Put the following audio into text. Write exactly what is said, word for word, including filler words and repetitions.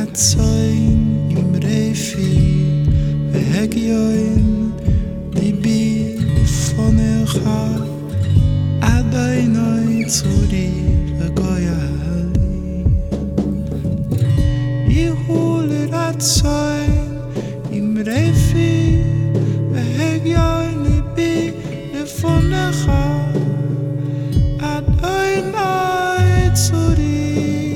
רצון עם רפי והגיון ליבי לפונך עדיין צורי וגוילי יהיו לרצון עם רפי והגיון ליבי לפונך עדיין צורי